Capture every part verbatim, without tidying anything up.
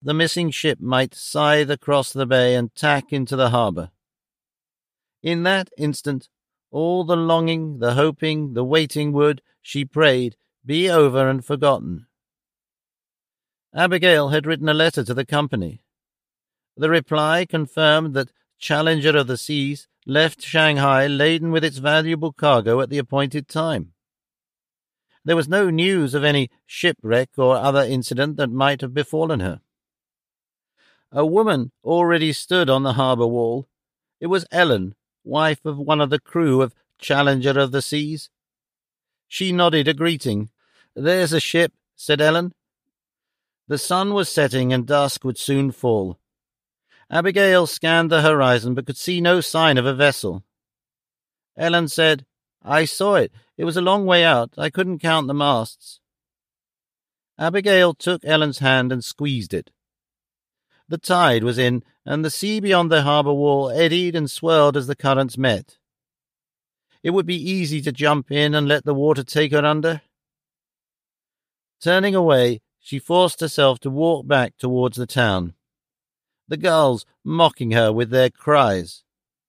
the missing ship might scythe across the bay and tack into the harbour. In that instant, all the longing, the hoping, the waiting would, she prayed, be over and forgotten. Abigail had written a letter to the company. The reply confirmed that Challenger of the Seas left Shanghai laden with its valuable cargo at the appointed time. There was no news of any shipwreck or other incident that might have befallen her. A woman already stood on the harbour wall. It was Ellen, wife of one of the crew of Challenger of the Seas. She nodded a greeting. "There's a ship," said Ellen. The sun was setting and dusk would soon fall. Abigail scanned the horizon but could see no sign of a vessel. Ellen said, "I saw it. It was a long way out. I couldn't count the masts." Abigail took Ellen's hand and squeezed it. The tide was in, and the sea beyond the harbour wall eddied and swirled as the currents met. It would be easy to jump in and let the water take her under. Turning away, she forced herself to walk back towards the town, the gulls mocking her with their cries.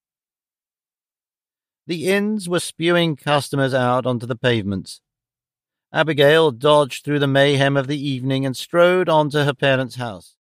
The inns were spewing customers out onto the pavements. Abigail dodged through the mayhem of the evening and strode on to her parents' house.